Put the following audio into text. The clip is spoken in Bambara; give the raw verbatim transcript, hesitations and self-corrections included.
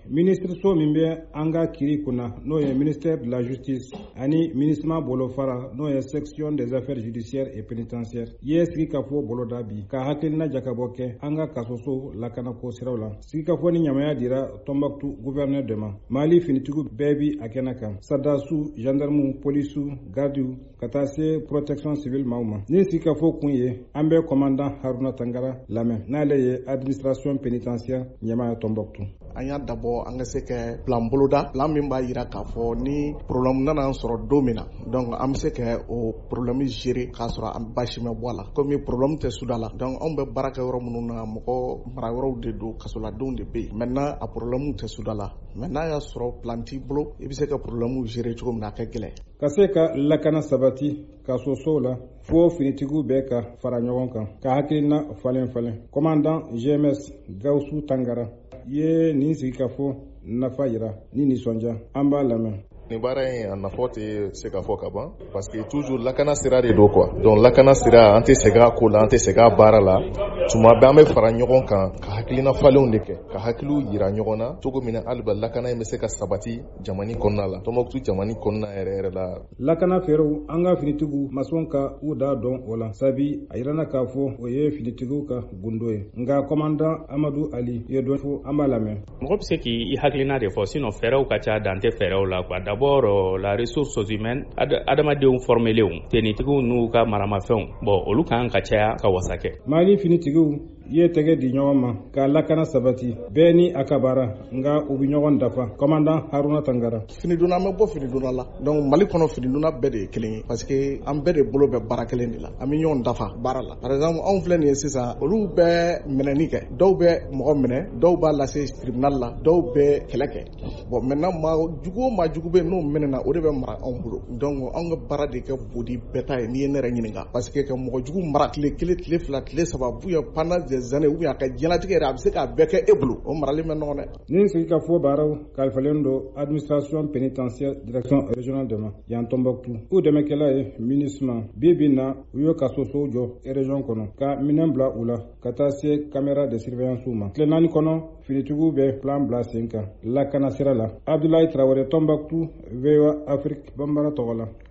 ministre min bɛ an ka kiri kunna n'o ye ministère de la justice ani ministère bolo fara n'o ye section des affaires judiciaires et pénitentiaires ye sigikafɔ boloda bi ka hakilina jakabɔ kɛ an ka kasoso lakanako siraw la. Sigikafɔ ni ɲamaya dira Tombouctou gouverneur de ma. Mali finitigiw bɛɛ bi a kɛnɛ kan. Sadasiw, gendarmew, polisiw, gardiw ka taa se protection civile maaw ma. Ni sigikafɔ kun ye an bɛ commandant Haruna Tangara lamɛn n'ale ye administration pénitentiaire ɲɛmaaya Tombouctou. An y'a dabɔ an ka se ka plan boloda plan min b'a yira k'a fɔ ni problème nana an sɔrɔ don min na donc an bɛ se ka o problème gérer k'a sɔrɔ an basi ma bɔ a la comme problème tɛ suda la donc anw bɛ baara kɛ yɔrɔ minnu na mɔgɔ mara yɔrɔw de don kasoladenw de bɛ yen maintenant a problème tɛ suda la maintenant y'a sɔrɔ plan t'i bolo i bɛ se ka problème gérer cogo min na a ka gɛlɛn. Ka se ka lakana sabati kasosow la fo finitigiw bɛɛ ka fara ɲɔgɔn kan ka hakilina falen falen. Commandant G M S Gawusu Tangara ye nin sigikafɔ nafa yira ni nisɔndiya an b'a lamɛn. Ni baara in a nafa tɛ se ka fɔ ka ban parce que toujours lakana sira de don quoi donc lakana sira an tɛ segin a ko la an tɛ segin a baara la tuma bɛɛ an bɛ fara ɲɔgɔn kan ka hakilina falenw de kɛ ka hakiliw yira ɲɔgɔn na cogo min na hali ba lakana in bɛ se ka sabati jamana kɔnɔna la Tombouctou jamana kɔnɔna yɛrɛ yɛrɛ la. Lakana fɛɛrɛw an ka finitigiw ma sɔn ka u da dɔn o la sabi a yirana k'a fɔ o ye finitigiw ka gundo ye nka commandant Amadou Ali ye dɔ fɔ an b'a lamɛn. Mɔgɔ bɛ se k'i hakilina de fɔ sinon fɛɛrɛw ka ca dan tɛ fɛɛrɛw la quoi. D'abord la ressource humaine adamadenw formelenw tenitigiw n'u ka maramafɛnw bon olu kan ka caya ka wasa kɛ. Mali finitigiw ye tɛgɛ di ɲɔgɔn ma ka lakana sabati bɛɛ ni a ka baara nka u bɛ ɲɔgɔn dafa. Commandant Haruna Tangara. Finidonna an bɛ bɔ finidonna la donc Mali kɔnɔ finidonna bɛɛ de ye kelen ye parce que an bɛɛ de bolo bɛ baara kelen de la an bɛ ɲɔgɔn dafa baara la par exemple anw filɛ nin ye sisan olu bɛ minɛni kɛ dɔw bɛ mɔgɔ minɛ dɔw b'a lase tribunal la dɔw bɛ kɛlɛ kɛ bon maintenant maa jugu o maa jugu bɛ n'o minɛna o de bɛ mara anw bolo donc anw ka baara de kɛ bodi bɛɛ ta ye n'i ye ne yɛrɛ ɲininka parce que ka mɔgɔ jugu mara tile kelen tile fila tile saba ou bien pendant des années ou bien a ka diɲɛlatigɛ yɛrɛ a bɛ se k'a bɛɛ kɛ e bolo o marali bɛ nɔgɔn dɛ. Ni sigikafɔ baaraw kalifalen don administration pénitentiaire direction régionale de ma yan Tombouctou u dɛmɛkɛla ye MINUSMA bi bi na u ye kasosow jɔ région kɔnɔ ka minɛn bila u la ka taa se caméra de surveillance ma. Tile naani kɔnɔ finitigiw bɛ plan bila sen kan lakana sira la. Abdoulaye Traoré, Tombouctou, V O A Afrique, Bambara tɔgɔ la.